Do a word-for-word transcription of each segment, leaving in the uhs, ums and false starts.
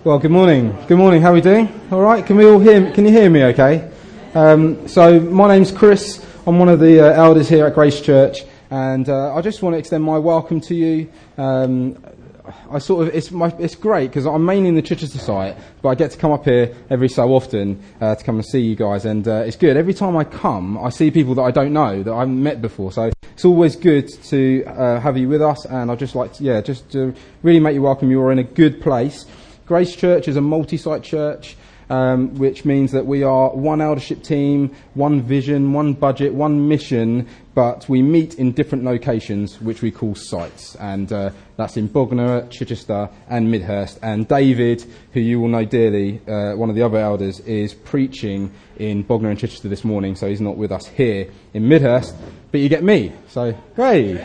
Well, good morning. Good morning. How are we doing? All right. Can we all hear? Can you hear me? Okay. Um, so my name's Chris. I'm one of the uh, elders here at Grace Church, and uh, I just want to extend my welcome to you. Um, I sort of it's my it's great because I'm mainly in the Chichester site, but I get to come up here every so often uh, to come and see you guys, and uh, it's good. Every time I come, I see people that I don't know, that I haven't met before. So it's always good to uh, have you with us, and I'd just like to, yeah, just to really make you welcome. You're in a good place. Grace Church is a multi-site church, um, which means that we are one eldership team, one vision, one budget, one mission, but we meet in different locations, which we call sites. And uh, that's in Bognor, Chichester and Midhurst. And David, who you will know dearly, uh, one of the other elders, is preaching in Bognor and Chichester this morning, so he's not with us here in Midhurst, but you get me. So, great.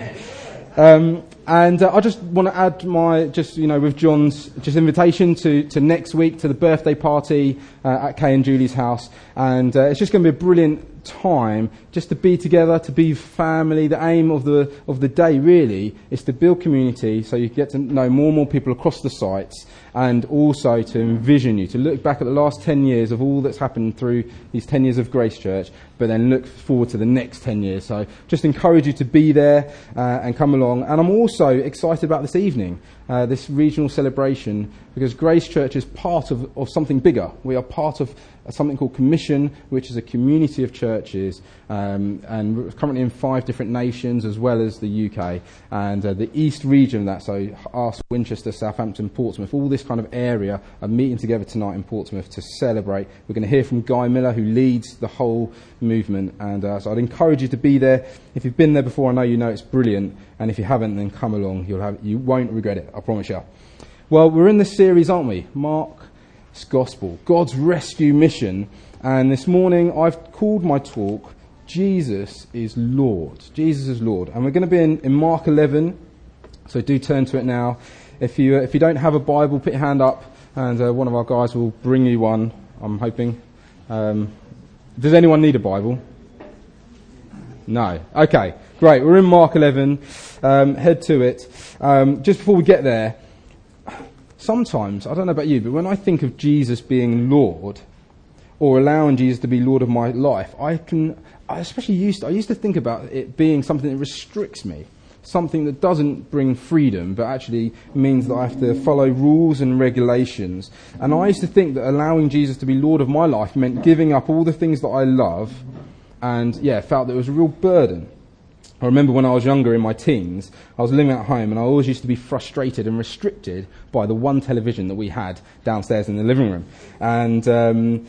Um, and uh, I just want to add my, just, you know, with John's just invitation to, to next week, to the birthday party uh, at Kay and Julie's house. And uh, it's just going to be a brilliant time just to be together, to be family. The aim of the of the day really is to build community so you get to know more and more people across the sites, and also to envision you, to look back at the last ten years of all that's happened through these ten years of Grace Church, but then look forward to the next ten years. So just encourage you to be there uh, and come along. And I'm also excited about this evening, uh, this regional celebration, because Grace Church is part of, of something bigger. We are part of something called Commission, which is a community of churches, um, and we're currently in five different nations as well as the U K, and uh, the East region of that, so us, Winchester, Southampton, Portsmouth, all this kind of area are meeting together tonight in Portsmouth to celebrate. We're going to hear from Guy Miller, who leads the whole movement, and uh, so I'd encourage you to be there. If you've been there before, I know you know it's brilliant, and if you haven't, then come along. You'll have, you won't regret it, I promise you. Well, we're in this series, aren't we? Mark's Gospel, God's rescue mission. And this morning I've called my talk, Jesus is Lord. Jesus is Lord. And we're going to be in, in Mark eleven, so do turn to it now. If you uh, if you don't have a Bible, put your hand up, and uh, one of our guys will bring you one, I'm hoping. Um, does anyone need a Bible? No. Okay, great. We're in Mark eleven. Um, head to it. Um, just before we get there, sometimes, I don't know about you, but when I think of Jesus being Lord, or allowing Jesus to be Lord of my life, I can, I especially used to, I used to think about it being something that restricts me, something that doesn't bring freedom, but actually means that I have to follow rules and regulations. And I used to think that allowing Jesus to be Lord of my life meant giving up all the things that I love, and yeah, felt that it was a real burden. I remember when I was younger in my teens, I was living at home and I always used to be frustrated and restricted by the one television that we had downstairs in the living room. And um,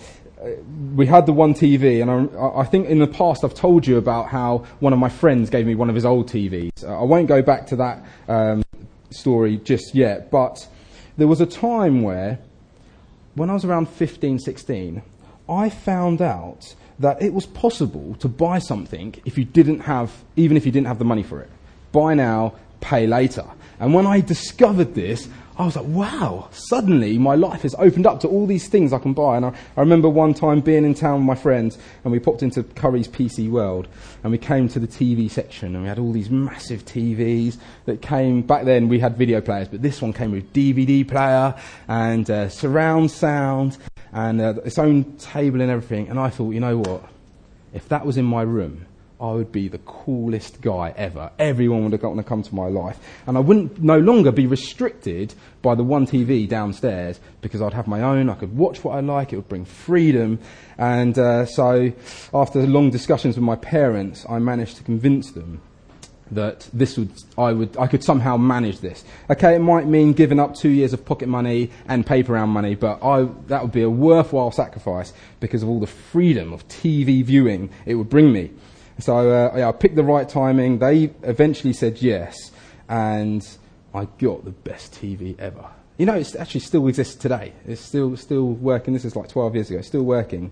we had the one T V, and I, I think in the past I've told you about how one of my friends gave me one of his old T Vs. I won't go back to that um, story just yet, but there was a time where, when I was around fifteen, sixteen, I found out that it was possible to buy something if you didn't have, even if you didn't have the money for it. Buy now, pay later. And when I discovered this, I was like, wow, suddenly my life has opened up to all these things I can buy. And I, I remember one time being in town with my friends, and we popped into Curry's P C World, and we came to the T V section, and we had all these massive T Vs that came. Back then we had video players, but this one came with D V D player and uh, surround sound and uh, its own table and everything. And I thought, you know what? If that was in my room, I would be the coolest guy ever. Everyone would have gotten to come to my life. And I wouldn't no longer be restricted by the one T V downstairs, because I'd have my own. I could watch what I like. It would bring freedom. And uh, so after long discussions with my parents, I managed to convince them that this would, I would, I could somehow manage this. Okay, it might mean giving up two years of pocket money and paper round money, but I, that would be a worthwhile sacrifice because of all the freedom of T V viewing it would bring me. So uh, yeah, I picked the right timing. They eventually said yes, and I got the best T V ever. You know, it actually still exists today. It's still still working. This is like twelve years ago. It's still working.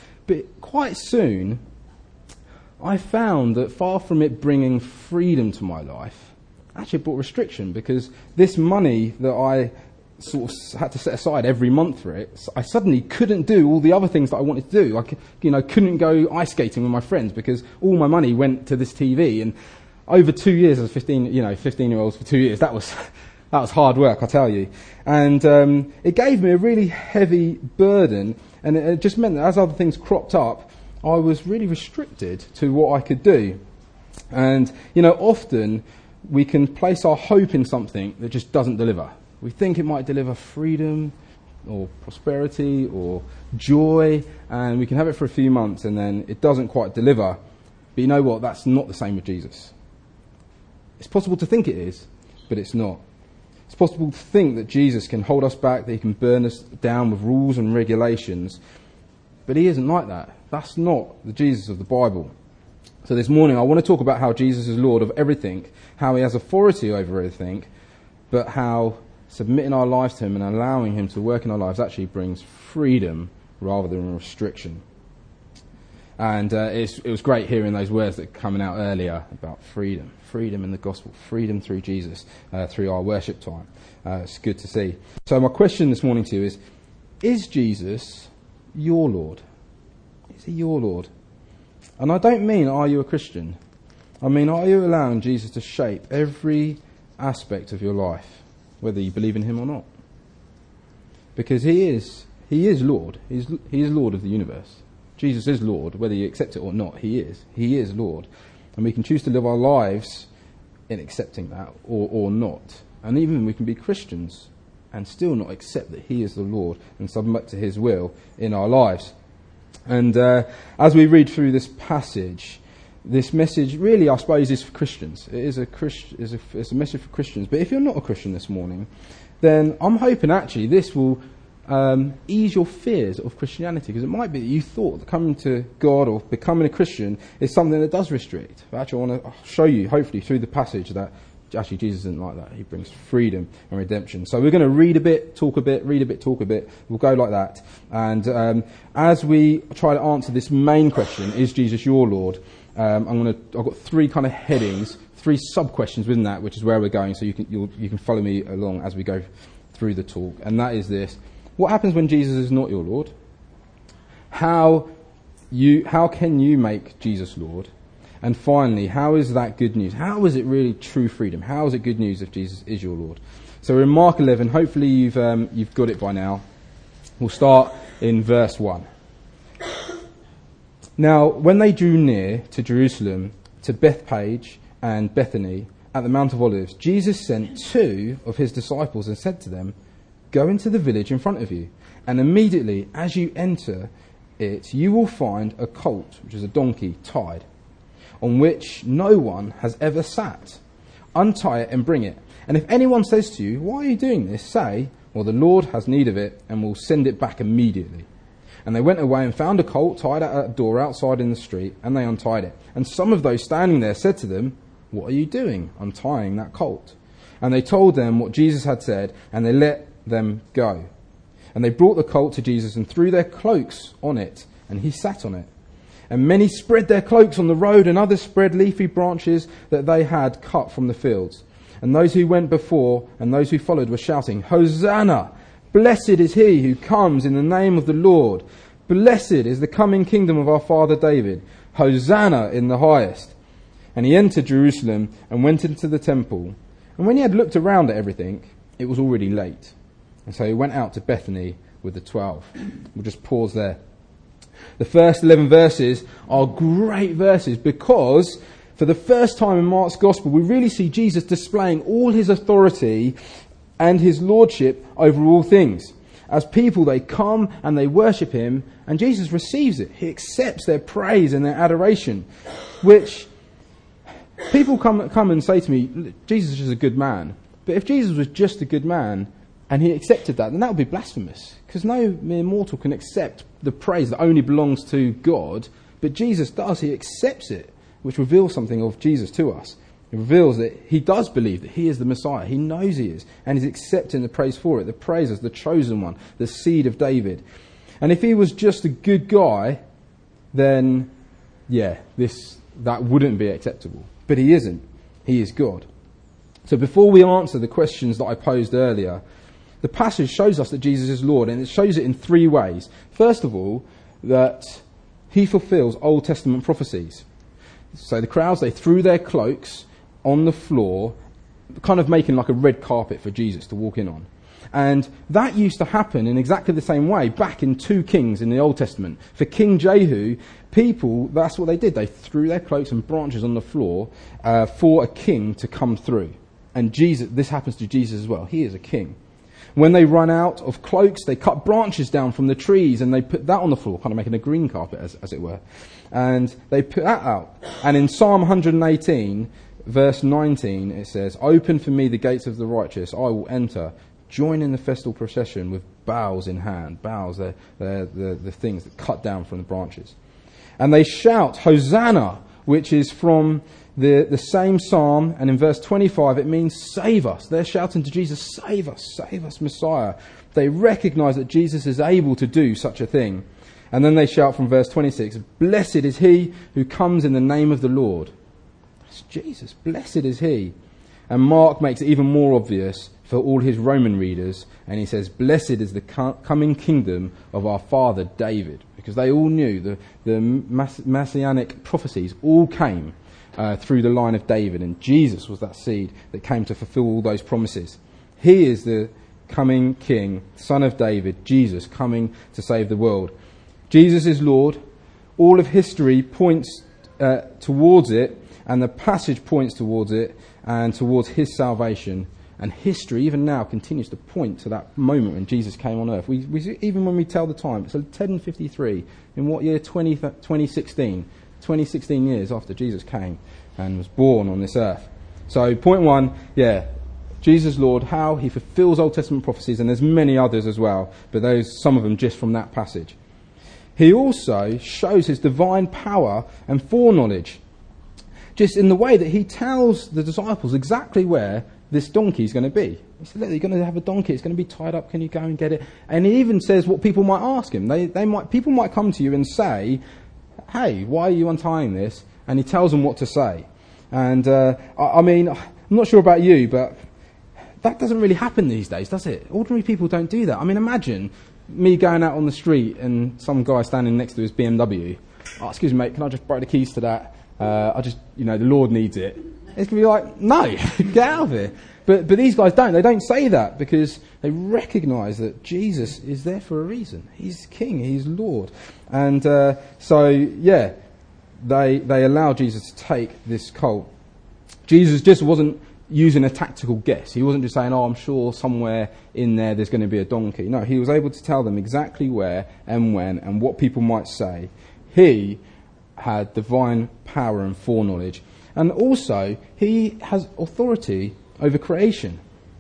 But quite soon, I found that far from it bringing freedom to my life, actually it brought restriction, because this money that I sort of had to set aside every month for it, I suddenly couldn't do all the other things that I wanted to do. I you know, couldn't go ice skating with my friends because all my money went to this T V. And over two years as a fifteen, you know, fifteen-year-olds for two years, that was That was hard work, I tell you. And um, it gave me a really heavy burden, and it, it just meant that as other things cropped up, I was really restricted to what I could do. And, you know, often we can place our hope in something that just doesn't deliver. We think it might deliver freedom or prosperity or joy, and we can have it for a few months and then it doesn't quite deliver. But you know what? That's not the same with Jesus. It's possible to think it is, but it's not. It's possible to think that Jesus can hold us back, that he can burn us down with rules and regulations, but he isn't like that. That's not the Jesus of the Bible. So this morning I want to talk about how Jesus is Lord of everything, how he has authority over everything, but how submitting our lives to him and allowing him to work in our lives actually brings freedom rather than restriction. And uh, it's, it was great hearing those words that were coming out earlier about freedom. Freedom in the gospel. Freedom through Jesus, uh, through our worship time. Uh, it's good to see. So my question this morning to you is, is Jesus your Lord? Is he your Lord? And I don't mean, are you a Christian? I mean, are you allowing Jesus to shape every aspect of your life, whether you believe in him or not? Because he is, he is Lord. He's, he is Lord of the universe. Jesus is Lord, whether you accept it or not, he is. He is Lord. And we can choose to live our lives in accepting that or, or not. And even we can be Christians and still not accept that he is the Lord and submit to his will in our lives. And uh, as we read through this passage, this message really, I suppose, is for Christians. It is a, Christ, is a, it's a message for Christians. But if you're not a Christian this morning, then I'm hoping actually this will Um, ease your fears of Christianity, because it might be that you thought that coming to God or becoming a Christian is something that does restrict. But actually I want to show you, hopefully, through the passage that actually Jesus isn't like that. He brings freedom and redemption. So we're going to read a bit, talk a bit, read a bit, talk a bit. We'll go like that. And um, as we try to answer this main question, is Jesus your Lord? Um, I'm going to. I've got three kind of headings, three sub-questions within that, which is where we're going. So you can you'll, you can follow me along as we go through the talk. And that is this. What happens when Jesus is not your Lord? How you how can you make Jesus Lord? And finally, how is that good news? How is it really true freedom? How is it good news if Jesus is your Lord? So we're in Mark eleven. Hopefully you've um, you've got it by now. We'll start in verse one. Now, when they drew near to Jerusalem, to Bethphage and Bethany at the Mount of Olives, Jesus sent two of his disciples and said to them, "Go into the village in front of you, and immediately as you enter it, you will find a colt, which is a donkey, tied, on which no one has ever sat. Untie it and bring it. And if anyone says to you, 'Why are you doing this?' say, 'Well, the Lord has need of it, and will send it back immediately.' And they went away and found a colt tied at a door outside in the street, and they untied it. And some of those standing there said to them, 'What are you doing, untying that colt?' And they told them what Jesus had said, and they let them go. And they brought the colt to Jesus and threw their cloaks on it, and he sat on it. And many spread their cloaks on the road, and others spread leafy branches that they had cut from the fields. And those who went before and those who followed were shouting, 'Hosanna! Blessed is he who comes in the name of the Lord. Blessed is the coming kingdom of our father David. Hosanna in the highest.' And he entered Jerusalem and went into the temple. And when he had looked around at everything, it was already late. And so he went out to Bethany with the twelve." We'll just pause there. The first eleven verses are great verses because for the first time in Mark's Gospel, we really see Jesus displaying all his authority and his lordship over all things. As people, they come and they worship him, and Jesus receives it. He accepts their praise and their adoration, which people come, come and say to me, Jesus is a good man. But if Jesus was just a good man, and he accepted that, then that would be blasphemous. Because no mere mortal can accept the praise that only belongs to God. But Jesus does. He accepts it, which reveals something of Jesus to us. It reveals that he does believe that he is the Messiah. He knows he is. And he's accepting the praise for it. The praise as the chosen one, the seed of David. And if he was just a good guy, then, yeah, this that wouldn't be acceptable. But he isn't. He is God. So before we answer the questions that I posed earlier, the passage shows us that Jesus is Lord, and it shows it in three ways. First of all, that he fulfills Old Testament prophecies. So the crowds, they threw their cloaks on the floor kind of making like a red carpet for Jesus to walk in on. And that used to happen in exactly the same way back in two Kings in the Old Testament. For King Jehu, people, that's what they did. They threw their cloaks and branches on the floor uh, for a king to come through. And Jesus, this happens to Jesus as well. He is a king. When they run out of cloaks, they cut branches down from the trees and they put that on the floor, kind of making a green carpet, as, as it were. And they put that out. And in Psalm one eighteen, verse nineteen, it says, "Open for me the gates of the righteous, I will enter. Join in the festal procession with boughs in hand." Boughs, they're, they're the, the things that cut down from the branches. And they shout, "Hosanna," which is from the, the same psalm. And in verse twenty-five, it means save us. They're shouting to Jesus, save us, save us, Messiah. They recognise that Jesus is able to do such a thing. And then they shout from verse twenty-six, "Blessed is he who comes in the name of the Lord." That's Jesus. Blessed is he. And Mark makes it even more obvious for all his Roman readers, and he says, "Blessed is the coming kingdom of our father David," because they all knew the, the messianic prophecies all came uh, through the line of David, and Jesus was that seed that came to fulfill all those promises. He is the coming king, son of David, Jesus, coming to save the world. Jesus is Lord. All of history points uh, towards it, and the passage points towards it, and towards his salvation. And history, even now, continues to point to that moment when Jesus came on earth. We, we even when we tell the time, it's ten fifty-three. In what year? twenty sixteen. twenty sixteen years after Jesus came and was born on this earth. So, point one, yeah, Jesus Lord, how he fulfills Old Testament prophecies, and there's many others as well, but those some of them just from that passage. He also shows his divine power and foreknowledge, just in the way that he tells the disciples exactly where this donkey is going to be. He said, "Look, you're going to have a donkey. It's going to be tied up. Can you go and get it?" And he even says what people might ask him. They, they might, people might come to you and say, "Hey, why are you untying this?" And he tells them what to say. And uh, I, I mean, I'm not sure about you, but that doesn't really happen these days, does it? Ordinary people don't do that. I mean, imagine me going out on the street and some guy standing next to his B M W. "Oh, excuse me, mate, can I just borrow the keys to that? Uh, I just, you know, the Lord needs it." It's going to be like, no, get out of here. But but these guys don't. They don't say that because they recognise that Jesus is there for a reason. He's King. He's Lord. And uh, so, yeah, they they allow Jesus to take this colt. Jesus just wasn't using a tactical guess. He wasn't just saying, "Oh, I'm sure somewhere in there there's going to be a donkey." No, he was able to tell them exactly where and when and what people might say. He had divine power and foreknowledge. And also, he has authority over creation.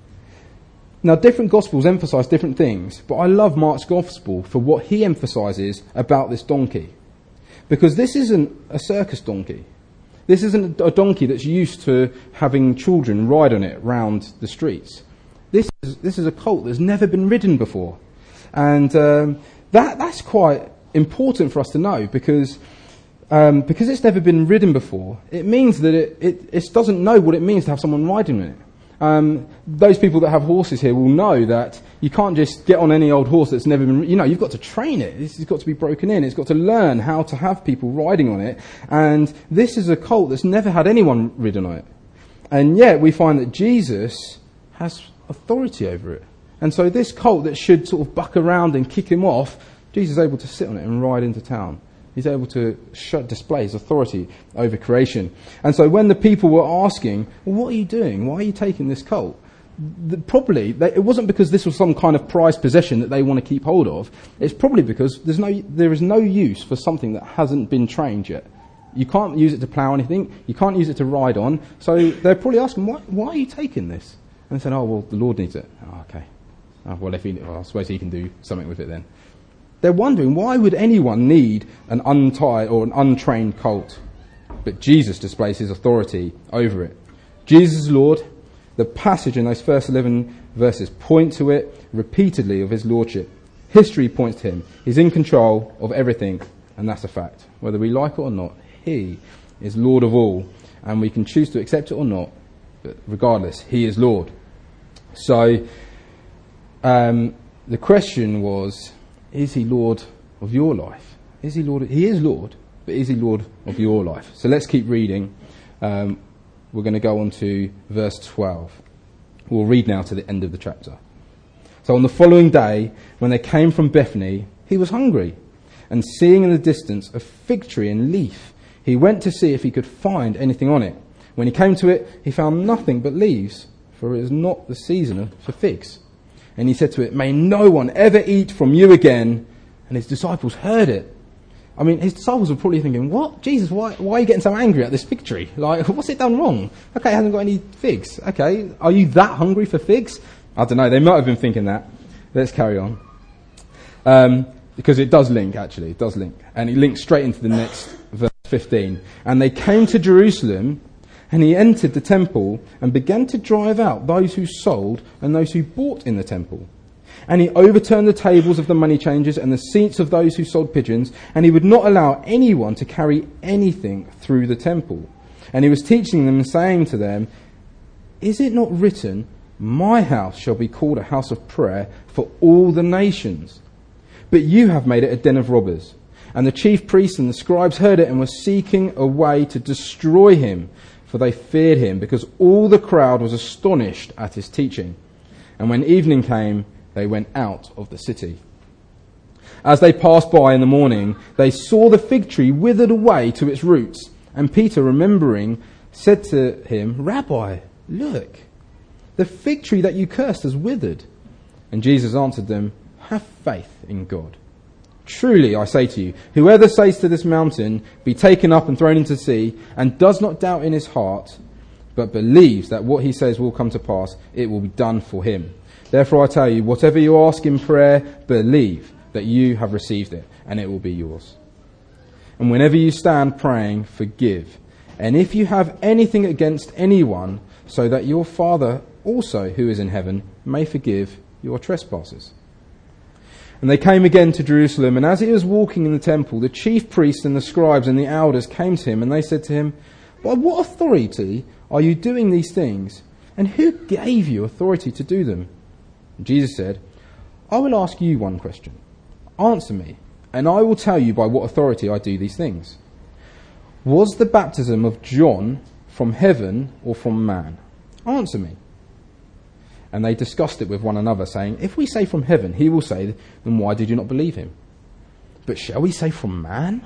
Now, different Gospels emphasise different things, but I love Mark's Gospel for what he emphasises about this donkey. Because this isn't a circus donkey. This isn't a donkey that's used to having children ride on it round the streets. This is, this is a colt that's never been ridden before. And um, that that's quite important for us to know, because Um, because it's never been ridden before, it means that it, it, it doesn't know what it means to have someone riding it. Um, those people that have horses here will know that you can't just get on any old horse that's never been, you know, you've got to train it. It's got to be broken in. It's got to learn how to have people riding on it. And this is a colt that's never had anyone ridden on it. And yet we find that Jesus has authority over it. And so this colt that should sort of buck around and kick him off, Jesus is able to sit on it and ride into town. He's able to show, display his authority over creation. And so when the people were asking, "Well, what are you doing? Why are you taking this colt?" The, probably, they, it wasn't because this was some kind of prized possession that they want to keep hold of. It's probably because there's no, there is no use for something that hasn't been trained yet. You can't use it to plough anything. You can't use it to ride on. So they're probably asking, why, why are you taking this? And they said, "Oh, well, the Lord needs it." "Oh, okay. Oh, well, if he, well, I suppose he can do something with it then." They're wondering, why would anyone need an untied or an untrained colt? But Jesus displays his authority over it. Jesus is Lord. The passage in those first eleven verses point to it repeatedly of his lordship. History points to him. He's in control of everything, and that's a fact. Whether we like it or not, he is Lord of all, and we can choose to accept it or not, but regardless, he is Lord. So, um, the question was, is he Lord of your life? Is he Lord? He is Lord, but is he Lord of your life? So let's keep reading. Um, we're going to go on to verse twelve. We'll read now to the end of the chapter. So on the following day, when they came from Bethany, he was hungry. And seeing in the distance a fig tree in leaf, he went to see if he could find anything on it. When he came to it, he found nothing but leaves, for it is not the season for figs. And he said to it, "May no one ever eat from you again." And his disciples heard it. I mean, his disciples were probably thinking, "What? Jesus, why, why are you getting so angry at this fig tree? Like, what's it done wrong? Okay, it hasn't got any figs. Okay, are you that hungry for figs?" I don't know, they might have been thinking that. Let's carry on. Um, because it does link, actually, it does link. And it links straight into the next verse fifteen. "And they came to Jerusalem, and he entered the temple and began to drive out those who sold and those who bought in the temple. And he overturned the tables of the money changers and the seats of those who sold pigeons, and he would not allow anyone to carry anything through the temple. And he was teaching them and saying to them, 'Is it not written, my house shall be called a house of prayer for all the nations? But you have made it a den of robbers.' And the chief priests and the scribes heard it and were seeking a way to destroy him, for they feared him, because all the crowd was astonished at his teaching. And when evening came, they went out of the city. As they passed by in the morning, they saw the fig tree withered away to its roots. And Peter, remembering, said to him, 'Rabbi, look, the fig tree that you cursed has withered.' And Jesus answered them, 'Have faith in God. Truly, I say to you, whoever says to this mountain, be taken up and thrown into the sea, and does not doubt in his heart, but believes that what he says will come to pass, it will be done for him. Therefore I tell you, whatever you ask in prayer, believe that you have received it, and it will be yours. And whenever you stand praying, forgive. And if you have anything against anyone, so that your Father also, who is in heaven, may forgive your trespasses.' And they came again to Jerusalem, and as he was walking in the temple, the chief priests and the scribes and the elders came to him, and they said to him, 'By what authority are you doing these things? And who gave you authority to do them?' And Jesus said, 'I will ask you one question. Answer me, and I will tell you by what authority I do these things. Was the baptism of John from heaven or from man? Answer me.' And they discussed it with one another, saying, 'If we say from heaven, he will say, then why did you not believe him? But shall we say from man?'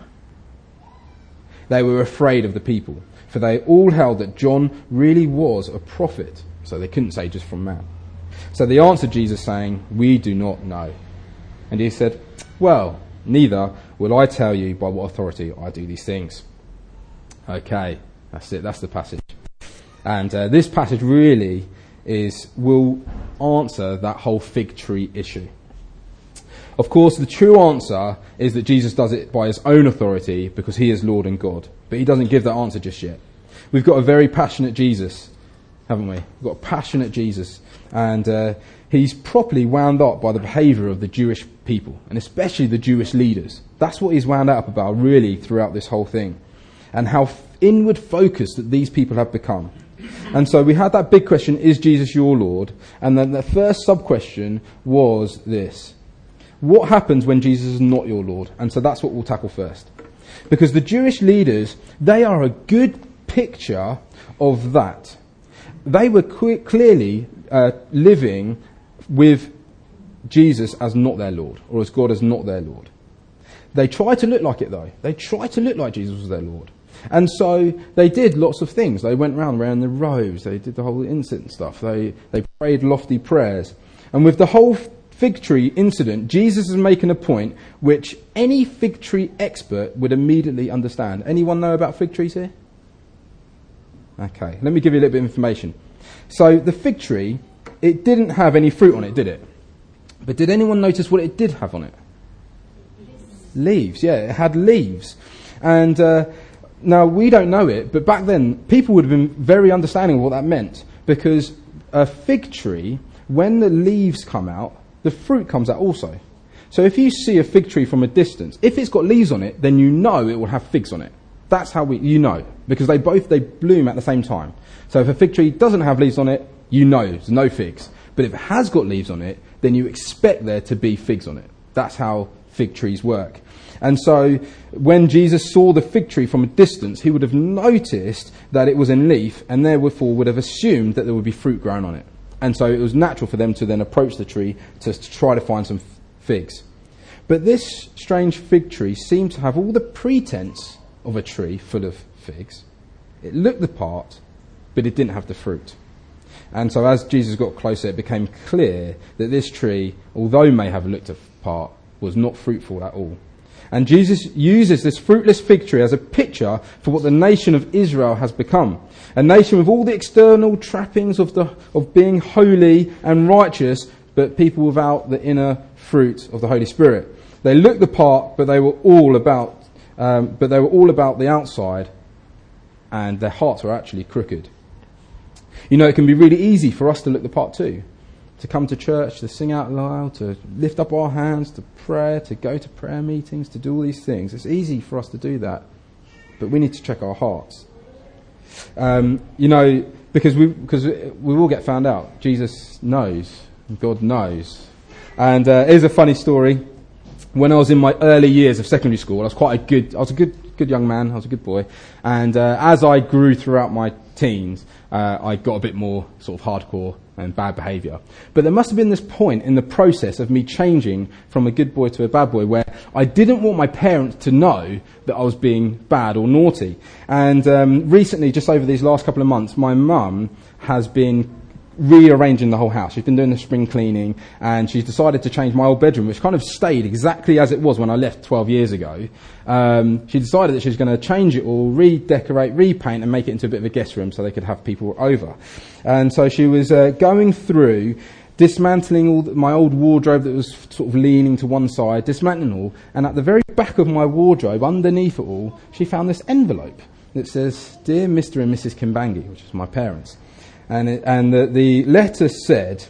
They were afraid of the people, for they all held that John really was a prophet, so they couldn't say just from man. So they answered Jesus, saying, 'We do not know.' And he said, 'Well, neither will I tell you by what authority I do these things.'" Okay, that's it, that's the passage. And uh, this passage really is will answer that whole fig tree issue. Of course, the true answer is that Jesus does it by his own authority because he is Lord and God. But he doesn't give that answer just yet. We've got a very passionate Jesus, haven't we? We've got a passionate Jesus. And uh, he's properly wound up by the behaviour of the Jewish people, and especially the Jewish leaders. That's what he's wound up about really throughout this whole thing. And how inward focused that these people have become. And so we had that big question, is Jesus your Lord? And then the first sub-question was this. What happens when Jesus is not your Lord? And so that's what we'll tackle first. Because the Jewish leaders, they are a good picture of that. They were qu- clearly uh, living with Jesus as not their Lord, or as God as not their Lord. They tried to look like it though. They tried to look like Jesus was their Lord. And so they did lots of things. They went round wearing the robes. They did the whole incense stuff. They they prayed lofty prayers. And with the whole fig tree incident, Jesus is making a point which any fig tree expert would immediately understand. Anyone know about fig trees here? Okay, let me give you a little bit of information. So the fig tree, it didn't have any fruit on it, did it? But did anyone notice what it did have on it? Leaves, yeah, it had leaves. And uh, now we don't know it, but back then people would have been very understanding of what that meant. Because a fig tree, when the leaves come out, the fruit comes out also. So if you see a fig tree from a distance, if it's got leaves on it, then you know it will have figs on it. That's how we, you know, because they both, they bloom at the same time. So if a fig tree doesn't have leaves on it, you know there's no figs. But if it has got leaves on it, then you expect there to be figs on it. That's how fig trees work. And so when Jesus saw the fig tree from a distance, he would have noticed that it was in leaf and therefore would have assumed that there would be fruit growing on it. And so it was natural for them to then approach the tree to, to try to find some figs. But this strange fig tree seemed to have all the pretense of a tree full of figs. It looked the part, but it didn't have the fruit. And so as Jesus got closer, it became clear that this tree, although may have looked the part, was not fruitful at all. And Jesus uses this fruitless fig tree as a picture for what the nation of Israel has become. A nation with all the external trappings of the of being holy and righteous, but people without the inner fruit of the Holy Spirit. They looked the part, but they were all about, um, but they were all about the outside, and their hearts were actually crooked. You know, it can be really easy for us to look the part too, to come to church, to sing out loud, to lift up our hands, to pray, to go to prayer meetings, to do all these things. It's easy for us to do that, but we need to check our hearts. Um, you know, because we because we will get found out. Jesus knows, God knows. And uh, here's a funny story. When I was in my early years of secondary school, I was quite a good, I was a good, good young man. I was a good boy. And uh, as I grew throughout my teens, uh, I got a bit more sort of hardcore and bad behaviour. But there must have been this point in the process of me changing from a good boy to a bad boy where I didn't want my parents to know that I was being bad or naughty. And um, recently, just over these last couple of months, my mum has been rearranging the whole house. She's been doing the spring cleaning, and she's decided to change my old bedroom, which kind of stayed exactly as it was when I left twelve years ago. Um, she decided that she was going to change it all, redecorate, repaint, and make it into a bit of a guest room so they could have people over. And so she was uh, going through, dismantling all the, my old wardrobe that was sort of leaning to one side, dismantling all, and at the very back of my wardrobe, underneath it all, she found this envelope that says, "Dear Mister and Missus Kimbangi," which is my parents. And it, and the, the letter said,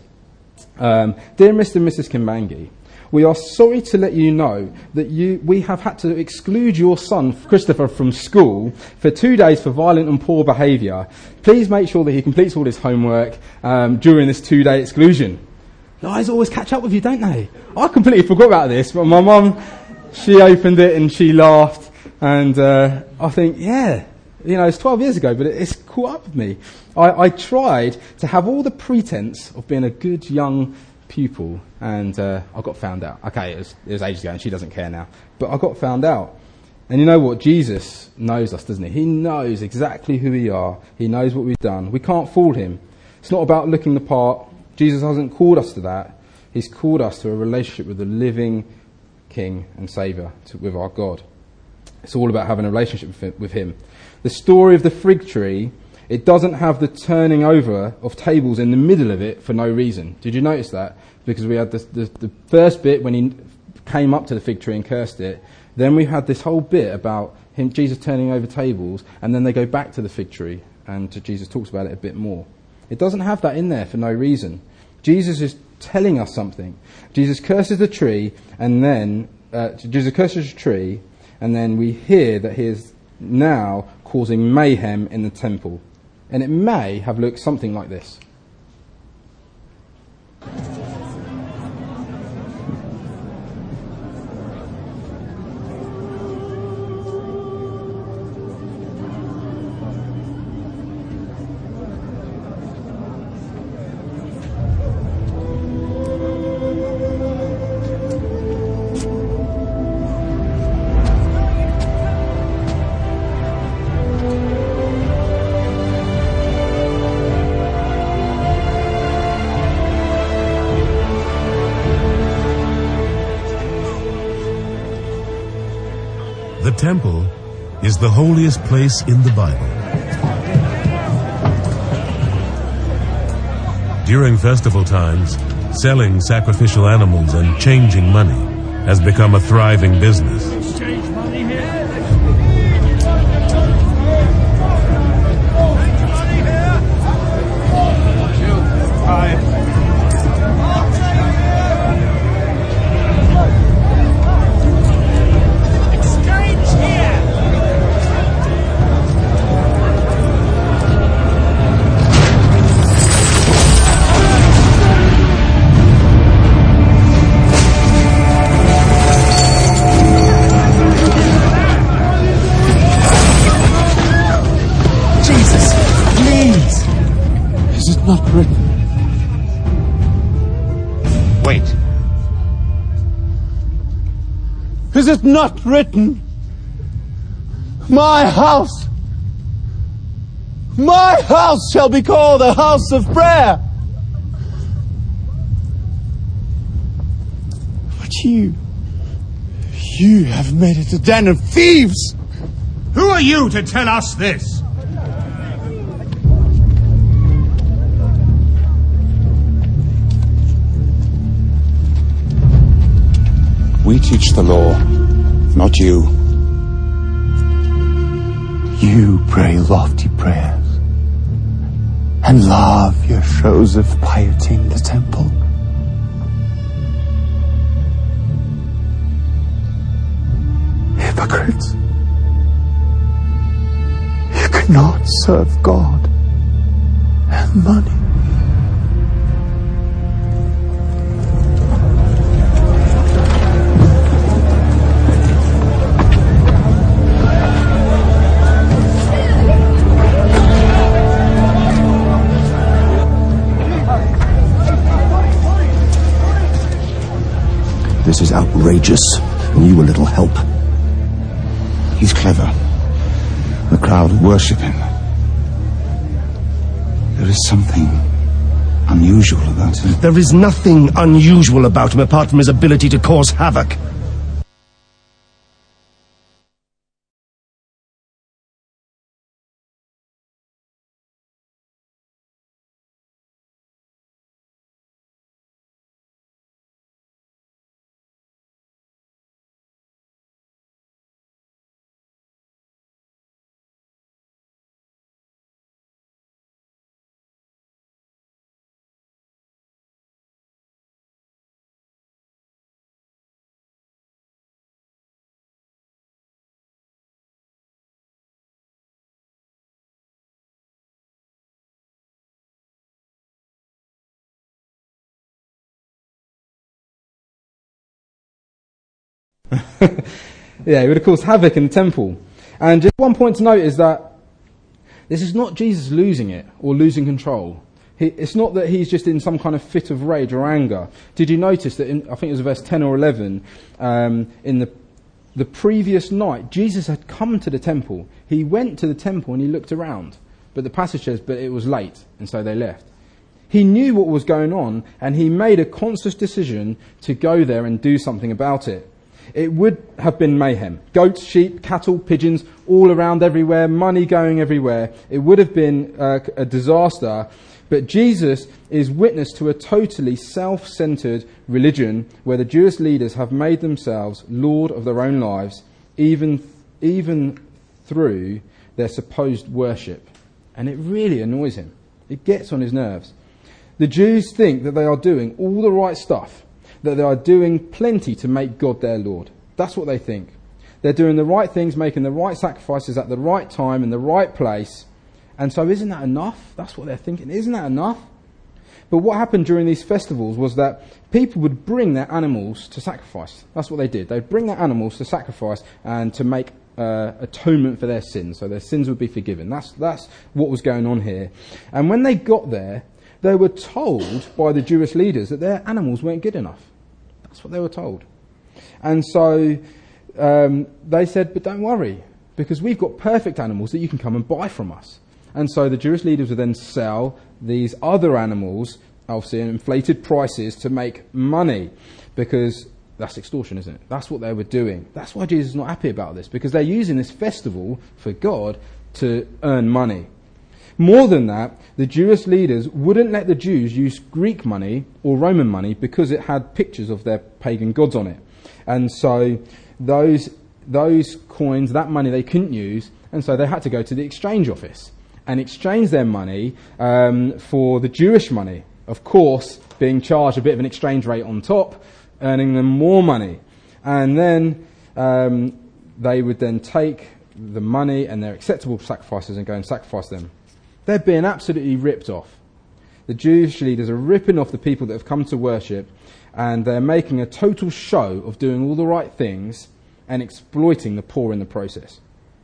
um, "Dear Mister and Missus Kimbangi, we are sorry to let you know that you we have had to exclude your son Christopher from school for two days for violent and poor behaviour. Please make sure that he completes all his homework um, during this two-day exclusion." Guys always catch up with you, don't they? I completely forgot about this, but my mum, she opened it and she laughed, and uh, I think, yeah. You know, it's twelve years ago, but it's caught up with me. I, I tried to have all the pretense of being a good young pupil, and uh, I got found out. Okay, it was, it was ages ago, and she doesn't care now. But I got found out. And you know what? Jesus knows us, doesn't he? He knows exactly who we are. He knows what we've done. We can't fool him. It's not about looking the part. Jesus hasn't called us to that. He's called us to a relationship with the living King and Saviour, to, with our God. It's all about having a relationship with him. The story of the fig tree, it doesn't have the turning over of tables in the middle of it for no reason. Did you notice that? Because we had the, the, the first bit when he came up to the fig tree and cursed it. Then we had this whole bit about him, Jesus turning over tables, and then they go back to the fig tree, and Jesus talks about it a bit more. It doesn't have that in there for no reason. Jesus is telling us something. Jesus curses the tree, and then uh, Jesus curses the tree, and then we hear that he is now causing mayhem in the temple. And it may have looked something like this. The temple is the holiest place in the Bible. During festival times, selling sacrificial animals and changing money has become a thriving business. Exchange money here. Is it not written, my house, my house shall be called a house of prayer? But you, you have made it a den of thieves. Who are you to tell us this? We teach the law, not you. You pray lofty prayers and love your shows of piety in the temple. Hypocrites, you cannot serve God and money. This is outrageous, and you a little help. He's clever. The crowd worship him. There is something unusual about him. There is nothing unusual about him apart from his ability to cause havoc. Yeah, it would have caused havoc in the temple. And just one point to note is that this is not Jesus losing it or losing control. He, it's not that he's just in some kind of fit of rage or anger. Did you notice that in, I think it was verse ten or eleven, um, in the the previous night, Jesus had come to the temple. He went to the temple and he looked around. But the passage says, but it was late, and so they left. He knew what was going on, and he made a conscious decision to go there and do something about it. It would have been mayhem. Goats, sheep, cattle, pigeons, all around everywhere, money going everywhere. It would have been uh, a disaster. But Jesus is witness to a totally self-centered religion where the Jewish leaders have made themselves Lord of their own lives, even, even through their supposed worship. And it really annoys him. It gets on his nerves. The Jews think that they are doing all the right stuff, that they are doing plenty to make God their Lord. That's what they think. They're doing the right things, making the right sacrifices at the right time in the right place. And so isn't that enough? That's what they're thinking. Isn't that enough? But what happened during these festivals was that people would bring their animals to sacrifice. That's what they did. They'd bring their animals to sacrifice and to make uh, atonement for their sins. So their sins would be forgiven. That's, that's what was going on here. And when they got there, they were told by the Jewish leaders that their animals weren't good enough. That's what they were told. And so um, they said, but don't worry, because we've got perfect animals that you can come and buy from us. And so the Jewish leaders would then sell these other animals, obviously at inflated prices, to make money, because that's extortion, isn't it? That's what they were doing. That's why Jesus is not happy about this, because they're using this festival for God to earn money. More than that, the Jewish leaders wouldn't let the Jews use Greek money or Roman money because it had pictures of their pagan gods on it. And so those those coins, that money they couldn't use, and so they had to go to the exchange office and exchange their money um, for the Jewish money. Of course, being charged a bit of an exchange rate on top, earning them more money. And then um, they would then take the money and their acceptable sacrifices and go and sacrifice them. They're being absolutely ripped off. The Jewish leaders are ripping off the people that have come to worship, and they're making a total show of doing all the right things and exploiting the poor in the process.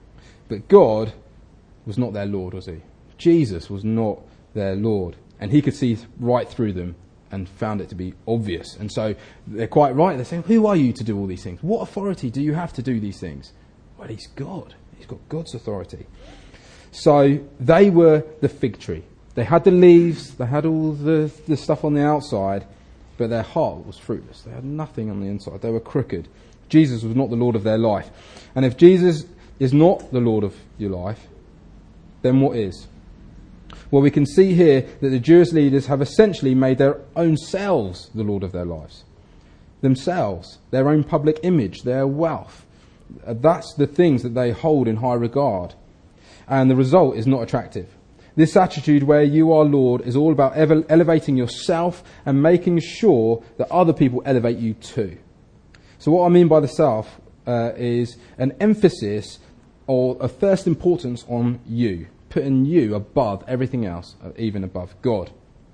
But God was not their Lord, was he? Jesus was not their Lord, and he could see right through them and found it to be obvious. And so they're quite right. They're saying, who are you to do all these things? What authority do you have to do these things? Well, he's God. He's got God's authority. So they were the fig tree. They had the leaves, they had all the, the stuff on the outside, but their heart was fruitless. They had nothing on the inside. They were crooked. Jesus was not the Lord of their life. And if Jesus is not the Lord of your life, then what is? Well, we can see here that the Jewish leaders have essentially made their own selves the Lord of their lives. Themselves, their own public image, their wealth. That's the things that they hold in high regard. And the result is not attractive. This attitude where you are Lord is all about ele- elevating yourself and making sure that other people elevate you too. So what I mean by the self uh, is an emphasis or a first importance on you. Putting you above everything else, even above God.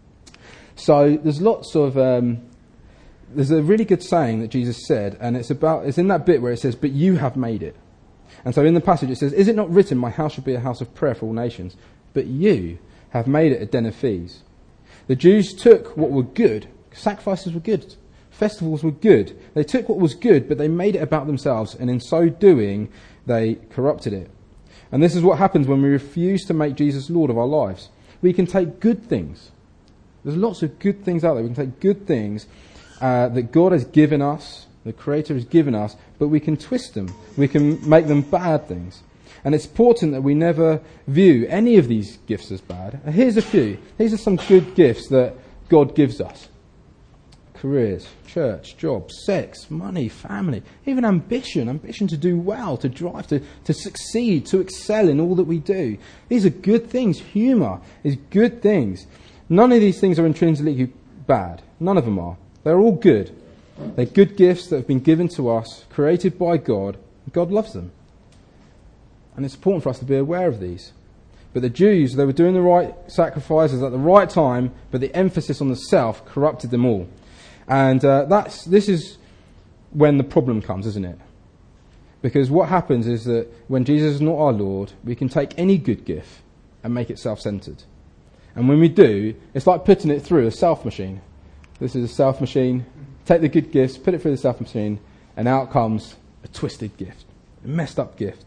So there's lots of, um, there's a really good saying that Jesus said, and it's about, it's in that bit where it says, but you have made it. And so in the passage it says, is it not written, my house shall be a house of prayer for all nations, but you have made it a den of thieves. The Jews took what were good, sacrifices were good, festivals were good. They took what was good, but they made it about themselves, and in so doing, they corrupted it. And this is what happens when we refuse to make Jesus Lord of our lives. We can take good things. There's lots of good things out there. We can take good things uh, that God has given us, the Creator has given us, but we can twist them. We can make them bad things. And it's important that we never view any of these gifts as bad. And here's a few. These are some good gifts that God gives us. Careers, church, jobs, sex, money, family, even ambition, ambition to do well, to drive, to, to succeed, to excel in all that we do. These are good things. Humour is good things. None of these things are intrinsically bad. None of them are. They're all good. They're good gifts that have been given to us, created by God. God loves them. And it's important for us to be aware of these. But the Jews, they were doing the right sacrifices at the right time, but the emphasis on the self corrupted them all. And uh, that's this is when the problem comes, isn't it? Because what happens is that when Jesus is not our Lord, we can take any good gift and make it self-centered. And when we do, it's like putting it through a self machine. This is a self machine. Take the good gifts, put it through the self machine, and out comes a twisted gift, a messed up gift.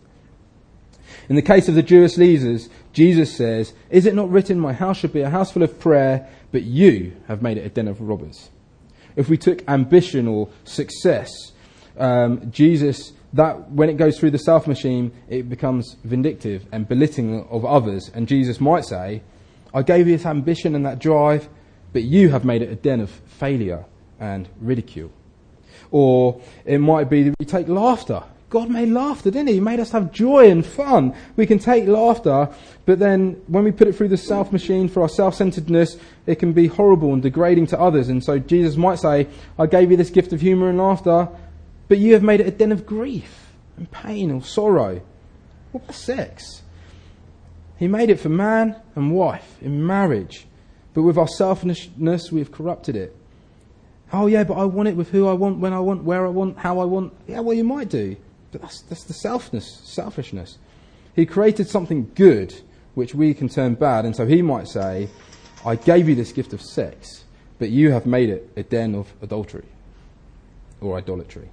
In the case of the Jewish leaders, Jesus says, is it not written, my house should be a house full of prayer, but you have made it a den of robbers? If we took ambition or success, um, Jesus, that when it goes through the self machine, it becomes vindictive and belittling of others. And Jesus might say, I gave you this ambition and that drive, but you have made it a den of failure and ridicule. Or it might be that we take laughter. God made laughter, didn't he? He made us have joy and fun. We can take laughter, but then when we put it through the self machine for our self-centeredness, it can be horrible and degrading to others. And so Jesus might say, I gave you this gift of humour and laughter, but you have made it a den of grief and pain or sorrow. What about sex? He made it for man and wife in marriage, but with our selfishness, we've corrupted it. Oh yeah, but I want it with who I want, when I want, where I want, how I want. Yeah, well, you might do. But that's, that's the selfness, selfishness. He created something good, which we can turn bad. And so he might say, I gave you this gift of sex, but you have made it a den of adultery or idolatry.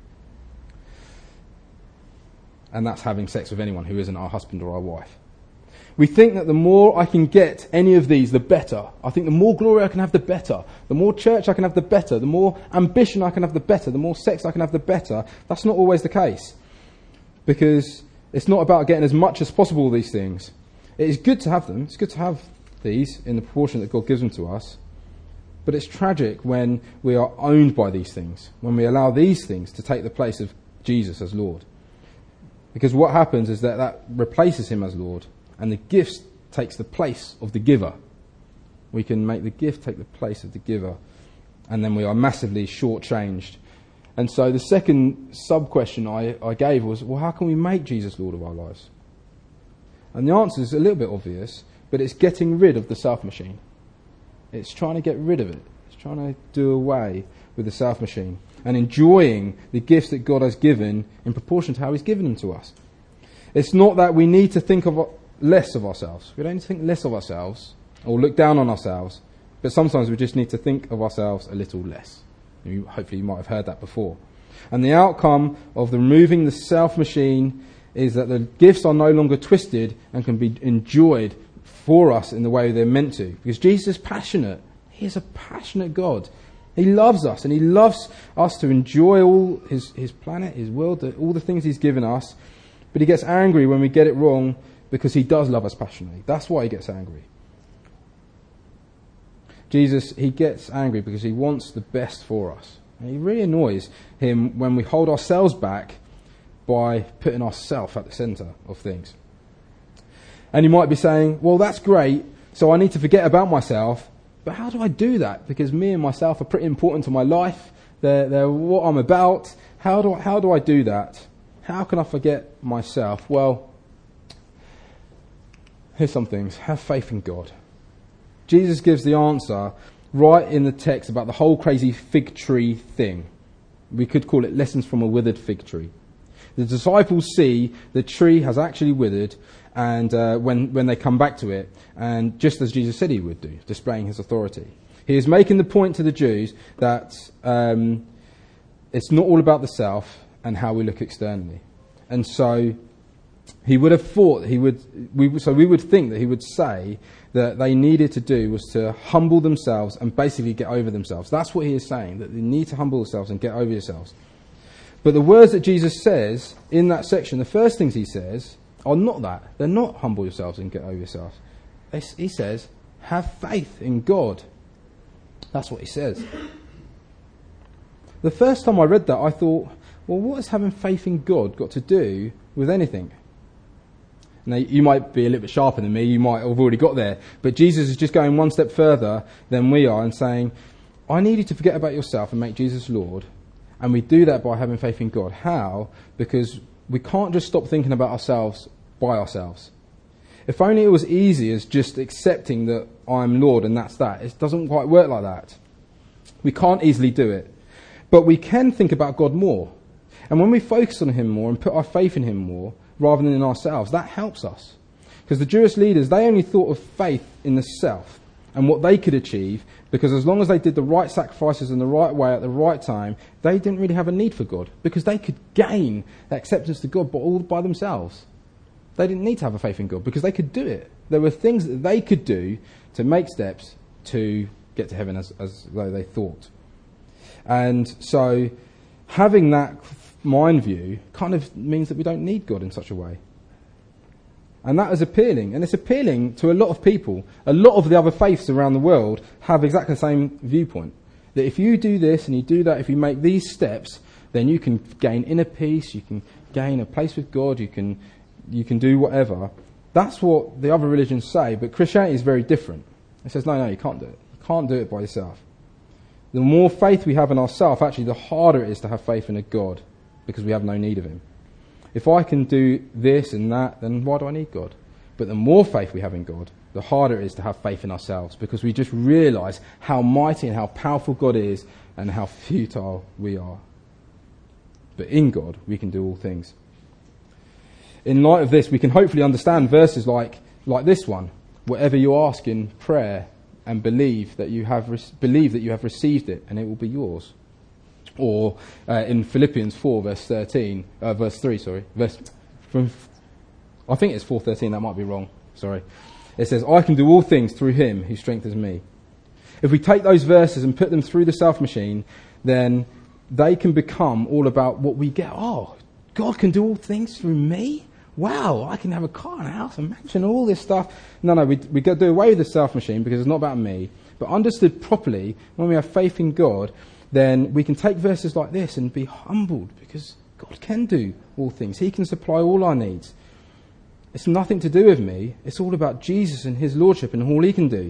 And that's having sex with anyone who isn't our husband or our wife. We think that the more I can get any of these, the better. I think the more glory I can have, the better. The more church I can have, the better. The more ambition I can have, the better. The more sex I can have, the better. That's not always the case. Because it's not about getting as much as possible of these things. It is good to have them. It's good to have these in the proportion that God gives them to us. But it's tragic when we are owned by these things. When we allow these things to take the place of Jesus as Lord. Because what happens is that that replaces him as Lord. And the gift takes the place of the giver. We can make the gift take the place of the giver. And then we are massively shortchanged. And so the second sub-question I, I gave was, well, how can we make Jesus Lord of our lives? And the answer is a little bit obvious, but it's getting rid of the self-machine. It's trying to get rid of it. It's trying to do away with the self-machine. And enjoying the gifts that God has given in proportion to how he's given them to us. It's not that we need to think of less of ourselves. We don't think less of ourselves or look down on ourselves. But sometimes we just need to think of ourselves a little less. You, hopefully you might have heard that before. And the outcome of the removing the self machine is that the gifts are no longer twisted and can be enjoyed for us in the way they're meant to. Because Jesus is passionate. He is a passionate God. He loves us, and he loves us to enjoy all his, his planet, his world, all the things he's given us. But he gets angry when we get it wrong because he does love us passionately. That's why he gets angry. Jesus, he gets angry because he wants the best for us. And it really annoys him when we hold ourselves back by putting ourselves at the centre of things. And you might be saying, well, that's great, so I need to forget about myself. But how do I do that? Because me and myself are pretty important to my life. They're, they're what I'm about. How do I, how do I do that? How can I forget myself? Well, here's some things. Have faith in God. Jesus gives the answer right in the text about the whole crazy fig tree thing. We could call it lessons from a withered fig tree. The disciples see the tree has actually withered, and uh, when, when they come back to it, and just as Jesus said he would do, displaying his authority. He is making the point to the Jews that um, it's not all about the self and how we look externally. And so he would have thought, he would, we, so we would think that he would say that they needed to do was to humble themselves and basically get over themselves. That's what he is saying, that they need to humble themselves and get over yourselves. But the words that Jesus says in that section, the first things he says are not that. They're not humble yourselves and get over yourselves. He says, have faith in God. That's what he says. The first time I read that, I thought, well, what has having faith in God got to do with anything? Now, you might be a little bit sharper than me. You might have already got there. But Jesus is just going one step further than we are and saying, I need you to forget about yourself and make Jesus Lord. And we do that by having faith in God. How? Because we can't just stop thinking about ourselves by ourselves. If only it was easy as just accepting that I'm Lord and that's that. It doesn't quite work like that. We can't easily do it. But we can think about God more. And when we focus on him more and put our faith in him more, rather than in ourselves, that helps us. Because the Jewish leaders, they only thought of faith in the self and what they could achieve, because as long as they did the right sacrifices in the right way at the right time, they didn't really have a need for God, because they could gain acceptance to God all by themselves. They didn't need to have a faith in God because they could do it. There were things that they could do to make steps to get to heaven as, as though they thought. And so having that mind view kind of means that we don't need God in such a way. And that is appealing. And it's appealing to a lot of people. A lot of the other faiths around the world have exactly the same viewpoint. That if you do this and you do that, if you make these steps, then you can gain inner peace, you can gain a place with God, you can you can do whatever. That's what the other religions say, but Christianity is very different. It says, no, no, you can't do it. You can't do it by yourself. The more faith we have in ourselves, actually, the harder it is to have faith in a God, because we have no need of him. If I can do this and that, then why do I need God? But the more faith we have in God, the harder it is to have faith in ourselves, because we just realise how mighty and how powerful God is and how futile we are. But in God, we can do all things. In light of this, we can hopefully understand verses like, like this one. Whatever you ask in prayer, and believe that you have re- believe that you have received it, and it will be yours. Or uh, in Philippians four, verse thirteen, uh, verse three, sorry, verse from, I think it's four thirteen. That might be wrong. Sorry. It says, "I can do all things through Him who strengthens me." If we take those verses and put them through the self machine, then they can become all about what we get. Oh, God can do all things through me. Wow, I can have a car and a house and mansion, all this stuff. No, no, we we got to do away with the self machine because it's not about me. But understood properly, when we have faith in God, then we can take verses like this and be humbled, because God can do all things. He can supply all our needs. It's nothing to do with me. It's all about Jesus and his lordship and all he can do.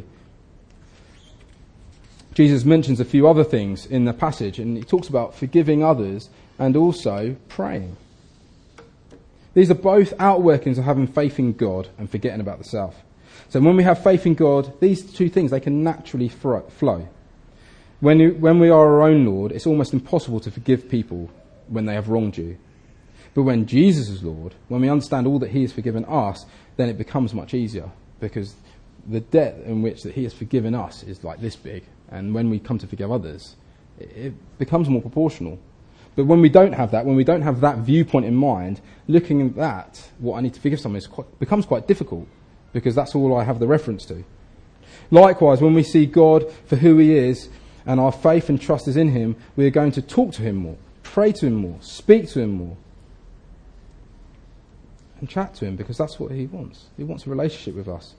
Jesus mentions a few other things in the passage, and he talks about forgiving others and also praying. These are both outworkings of having faith in God and forgetting about the self. So when we have faith in God, these two things, they can naturally flow. When, you, when we are our own Lord, it's almost impossible to forgive people when they have wronged you. But when Jesus is Lord, when we understand all that he has forgiven us, then it becomes much easier, because the debt in which that he has forgiven us is like this big, and when we come to forgive others, it, it becomes more proportional. But when we don't have that, when we don't have that viewpoint in mind, looking at that, what I need to forgive someone is quite, becomes quite difficult, because that's all I have the reference to. Likewise, when we see God for who he is, and our faith and trust is in him, we are going to talk to him more, pray to him more, speak to him more, and chat to him, because that's what he wants. He wants a relationship with us.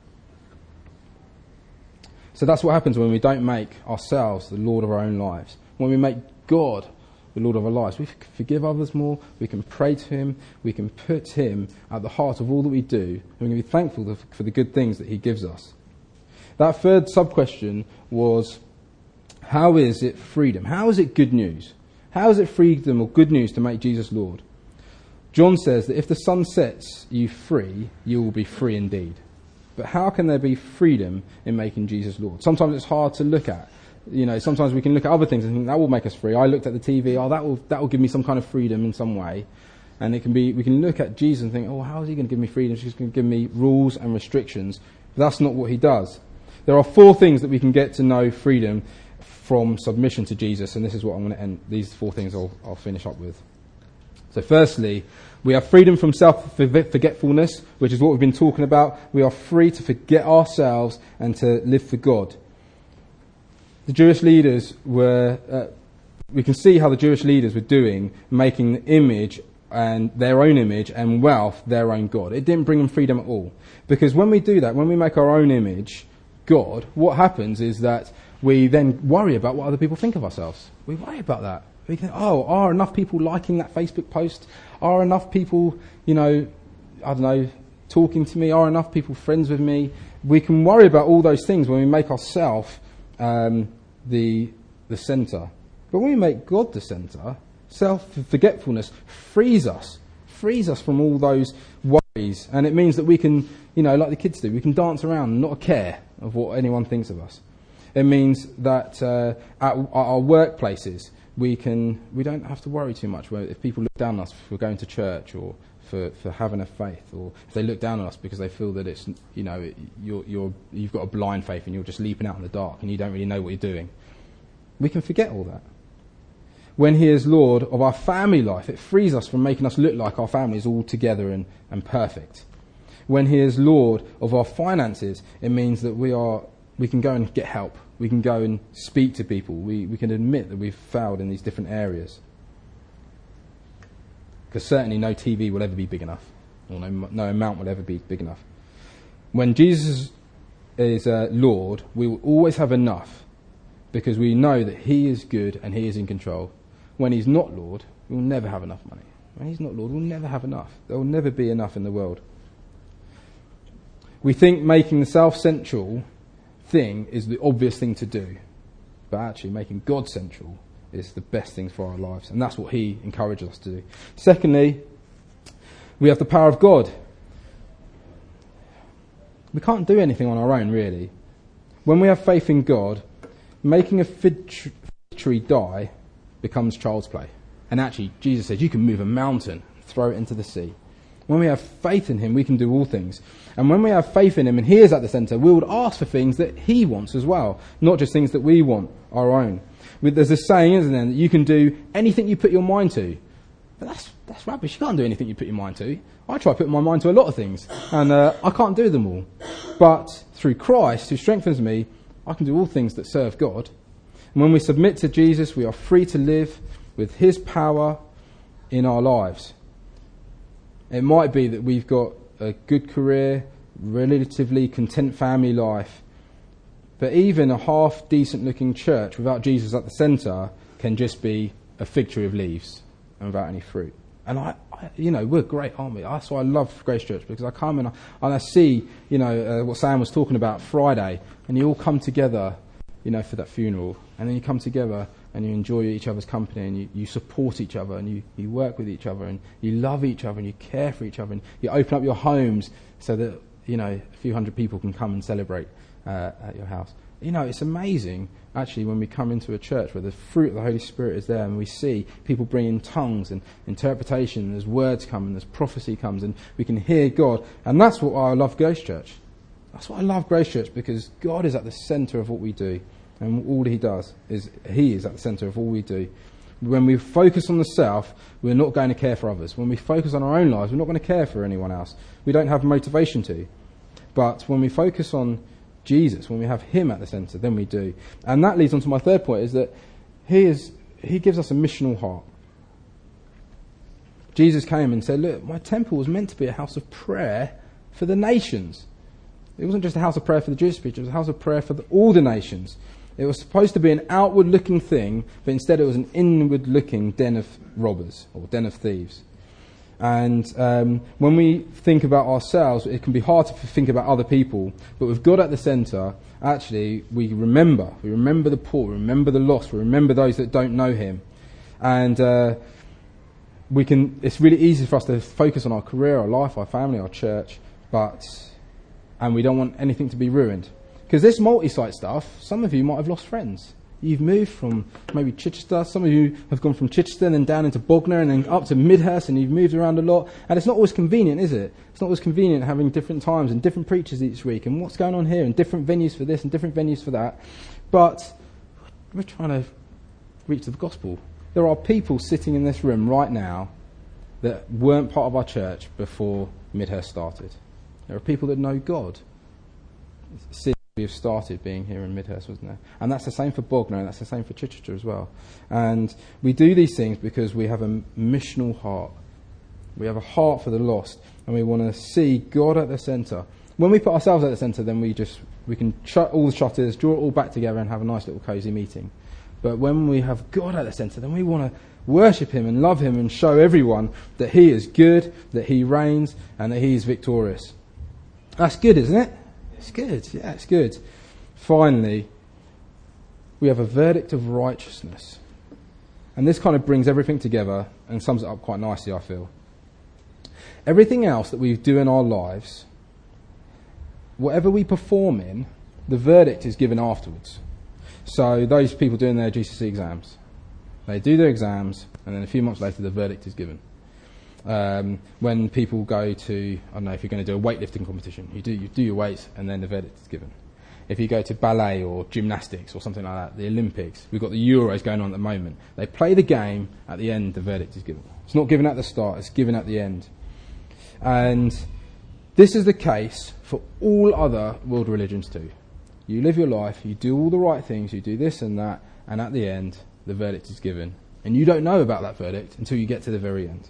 So that's what happens when we don't make ourselves the Lord of our own lives. When we make God the Lord of our lives, we can forgive others more, we can pray to him, we can put him at the heart of all that we do, and we can be thankful for the good things that he gives us. That third sub-question was, how is it freedom? How is it good news? How is it freedom or good news to make Jesus Lord? John says that if the Son sets you free, you will be free indeed. But how can there be freedom in making Jesus Lord? Sometimes it's hard to look at. You know, sometimes we can look at other things and think that will make us free. I looked at the T V, oh, that will that will give me some kind of freedom in some way. And it can be, we can look at Jesus and think, oh, how is he going to give me freedom? He's going to give me rules and restrictions. But that's not what he does. There are four things that we can get to know freedom from submission to Jesus, and this is what I'm going to end. These four things I'll, I'll finish up with. So firstly, we have freedom from self-forgetfulness, which is what we've been talking about. We are free to forget ourselves and to live for God. The Jewish leaders were, uh, we can see how the Jewish leaders were doing, making the image and their own image and wealth their own God. It didn't bring them freedom at all. Because when we do that, when we make our own image God, what happens is that we then worry about what other people think of ourselves. We worry about that. We think, oh, are enough people liking that Facebook post? Are enough people, you know, I don't know, talking to me? Are enough people friends with me? We can worry about all those things when we make ourselves um, the the centre. But when we make God the centre, self-forgetfulness frees us, frees us from all those worries. And it means that we can, you know, like the kids do, we can dance around and not care of what anyone thinks of us. It means that uh, at our workplaces, we can we don't have to worry too much if people look down on us for going to church or for, for having a faith, or if they look down on us because they feel that it's, you know, you're you're you've got a blind faith and you're just leaping out in the dark and you don't really know what you're doing. We can forget all that. When he is Lord of our family life, it frees us from making us look like our family is all together and, and perfect. When he is Lord of our finances, it means that we are we can go and get help. We can go and speak to people. We, we can admit that we've failed in these different areas. Because certainly no T V will ever be big enough. Or no, no amount will ever be big enough. When Jesus is uh, Lord, we will always have enough. Because we know that he is good and he is in control. When he's not Lord, we'll never have enough money. When he's not Lord, we'll never have enough. There will never be enough in the world. We think making the self-central thing is the obvious thing to do, but actually making God central is the best thing for our lives, and that's what he encourages us to do. Secondly, we have the power of God. We can't do anything on our own, really. When we have faith in God, making a fig tree die becomes child's play. And actually, Jesus says you can move a mountain, throw it into the sea. When we have faith in him, we can do all things. And when we have faith in him and he is at the centre, we would ask for things that he wants as well, not just things that we want, our own. There's a saying, isn't there, that you can do anything you put your mind to. But that's that's rubbish. You can't do anything you put your mind to. I try putting my mind to a lot of things, and uh, I can't do them all. But through Christ, who strengthens me, I can do all things that serve God. And when we submit to Jesus, we are free to live with his power in our lives. It might be that we've got a good career, relatively content family life, but even a half decent looking church without Jesus at the centre can just be a fig tree of leaves and without any fruit. And I, I you know, we're great, aren't we? That's why I love Grace Church, because I come and I, and I see, you know, uh, what Sam was talking about Friday, and you all come together, you know, for that funeral, and then you come together and you enjoy each other's company, and you, you support each other, and you, you work with each other, and you love each other, and you care for each other, and you open up your homes so that, you know, a few hundred people can come and celebrate uh, at your house. You know, it's amazing, actually, when we come into a church where the fruit of the Holy Spirit is there, and we see people bring in tongues and interpretation, and there's words come, and there's prophecy comes, and we can hear God. And that's what I love Ghost Church. That's why I love Grace Church, because God is at the centre of what we do. And all he does is he is at the centre of all we do. When we focus on the self, we're not going to care for others. When we focus on our own lives, we're not going to care for anyone else. We don't have motivation to. But when we focus on Jesus, when we have him at the centre, then we do. And that leads on to my third point, is that he is he gives us a missional heart. Jesus came and said, look, my temple was meant to be a house of prayer for the nations. It wasn't just a house of prayer for the Jewish people, it was a house of prayer for the, all the nations. It was supposed to be an outward-looking thing, but instead it was an inward-looking den of robbers, or den of thieves. And um, when we think about ourselves, it can be hard to think about other people, but with God at the centre, actually, we remember. We remember the poor, we remember the lost, we remember those that don't know him. And uh, we can. It's really easy for us to focus on our career, our life, our family, our church, but and we don't want anything to be ruined. Because this multi-site stuff, some of you might have lost friends. You've moved from maybe Chichester. Some of you have gone from Chichester and then down into Bognor and then up to Midhurst, and you've moved around a lot. And it's not always convenient, is it? It's not always convenient having different times and different preachers each week and what's going on here and different venues for this and different venues for that. But we're trying to reach the gospel. There are people sitting in this room right now that weren't part of our church before Midhurst started. There are people that know God since we have started being here in Midhurst, wasn't there? And that's the same for Bognor, and that's the same for Chichester as well. And we do these things because we have a missional heart. We have a heart for the lost, and we want to see God at the centre. When we put ourselves at the centre, then we just we can shut all the shutters, draw it all back together, and have a nice little cosy meeting. But when we have God at the centre, then we want to worship him and love him and show everyone that he is good, that he reigns, and that he is victorious. That's good, isn't it? It's good, yeah, it's good. Finally, we have a verdict of righteousness. And this kind of brings everything together and sums it up quite nicely, I feel. Everything else that we do in our lives, whatever we perform in, the verdict is given afterwards. So those people doing their G C S E exams, they do their exams, and then a few months later the verdict is given. Um, when people go to, I don't know, if you're going to do a weightlifting competition, you do you do your weights and then the verdict is given. If you go to ballet or gymnastics or something like that, the Olympics, we've got the Euros going on at the moment. They play the game, at the end the verdict is given. It's not given at the start, it's given at the end. And this is the case for all other world religions too. You live your life, you do all the right things, you do this and that, and at the end the verdict is given. And you don't know about that verdict until you get to the very end.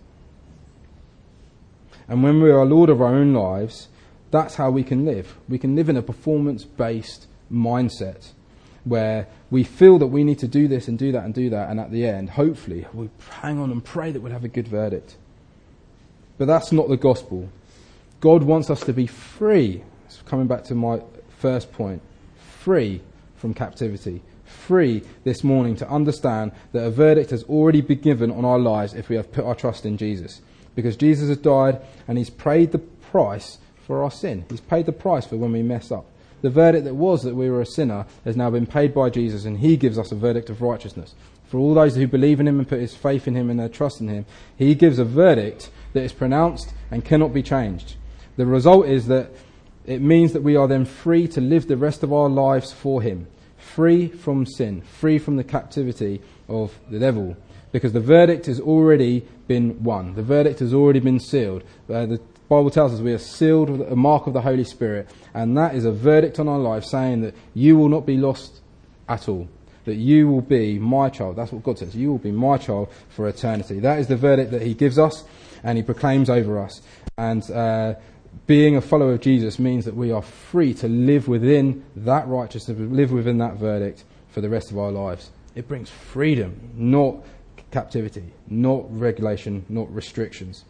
And when we are Lord of our own lives, that's how we can live. We can live in a performance-based mindset where we feel that we need to do this and do that and do that, and at the end, hopefully, we hang on and pray that we'll have a good verdict. But that's not the gospel. God wants us to be free. So coming back to my first point, free from captivity. Free this morning to understand that a verdict has already been given on our lives if we have put our trust in Jesus. Because Jesus has died and he's paid the price for our sin. He's paid the price for when we mess up. The verdict that was that we were a sinner has now been paid by Jesus, and he gives us a verdict of righteousness. For all those who believe in him and put his faith in him and their trust in him, he gives a verdict that is pronounced and cannot be changed. The result is that it means that we are then free to live the rest of our lives for him. Free from sin, free from the captivity of the devil. Because the verdict has already been won. The verdict has already been sealed. Uh, the Bible tells us we are sealed with a mark of the Holy Spirit. And that is a verdict on our life saying that you will not be lost at all. That you will be my child. That's what God says. You will be my child for eternity. That is the verdict that he gives us and he proclaims over us. And uh, being a follower of Jesus means that we are free to live within that righteousness, live within that verdict for the rest of our lives. It brings freedom, not captivity, not regulation, not restrictions.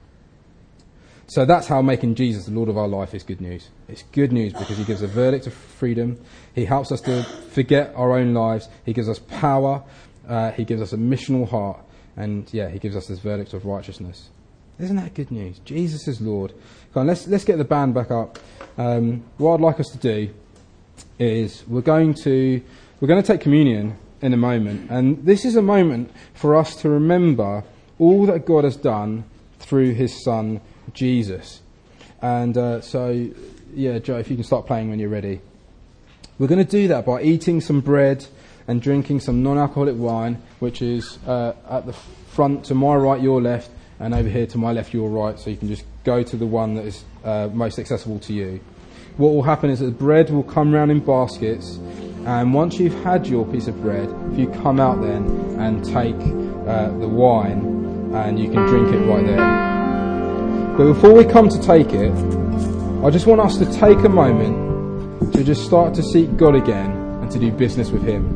So that's how making Jesus the Lord of our life is good news. It's good news because he gives a verdict of freedom. He helps us to forget our own lives. He gives us power. Uh, he gives us a missional heart. And yeah, he gives us this verdict of righteousness. Isn't that good news? Jesus is Lord. Come on, let's let's get the band back up. Um, what I'd like us to do is we're going to we're going to take communion in a moment, and this is a moment for us to remember all that God has done through his Son Jesus. And uh, so yeah, Joe, if you can start playing when you're ready. We're going to do that by eating some bread and drinking some non-alcoholic wine, which is uh, at the front to my right, your left, and over here to my left, your right, so you can just go to the one that is uh, most accessible to you. What will happen is that the bread will come round in baskets, and once you've had your piece of bread, if you come out then and take uh, the wine, and you can drink it right there. But before we come to take it, I just want us to take a moment to just start to seek God again and to do business with Him.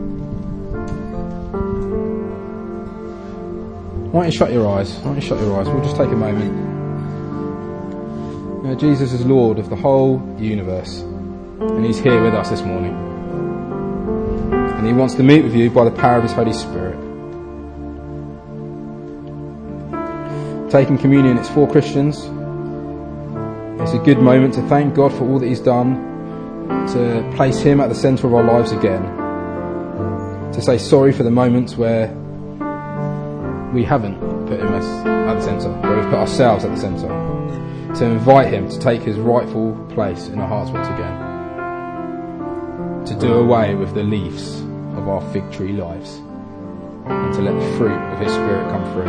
Why don't you shut your eyes? Why don't you shut your eyes? We'll just take a moment. You know, Jesus is Lord of the whole universe, and He's here with us this morning. And He wants to meet with you by the power of His Holy Spirit. Taking communion, it's for Christians. It's a good moment to thank God for all that He's done, to place Him at the centre of our lives again, to say sorry for the moments where we haven't put Him as, at the centre, where we've put ourselves at the centre, to invite Him to take His rightful place in our hearts once again, to do away with the leaves of our fig tree lives, and to let the fruit of His Spirit come through.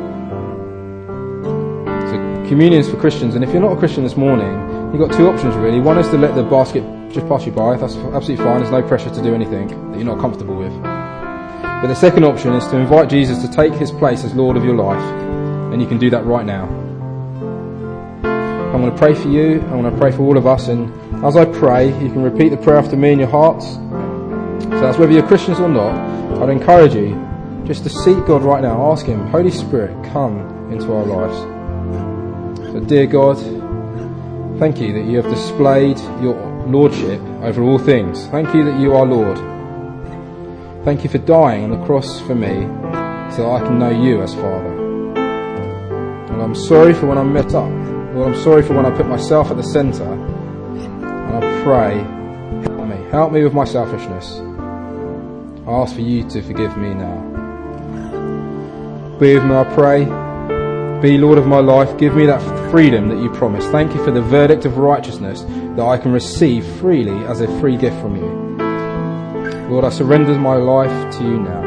So communion is for Christians, and if you're not a Christian this morning, you've got two options really. One is to let the basket just pass you by. That's absolutely fine. There's no pressure to do anything that you're not comfortable with. But the second option is to invite Jesus to take His place as Lord of your life, and you can do that right now. I'm going to pray for you. I'm going to pray for all of us, and as I pray, you can repeat the prayer after me in your hearts. So that's whether you're Christians or not. I'd encourage you just to seek God right now. Ask Him, Holy Spirit, come into our lives. So, dear God, thank you that you have displayed your lordship over all things. Thank you that you are Lord. Thank you for dying on the cross for me so that I can know you as Father. And I'm sorry for when I mess up. Lord, I'm sorry for when I put myself at the centre. And I pray, help me. Help me with my selfishness. I ask for you to forgive me now. Be with me, I pray. Be Lord of my life. Give me that freedom that you promised. Thank you for the verdict of righteousness that I can receive freely as a free gift from you. Lord, I surrender my life to you now.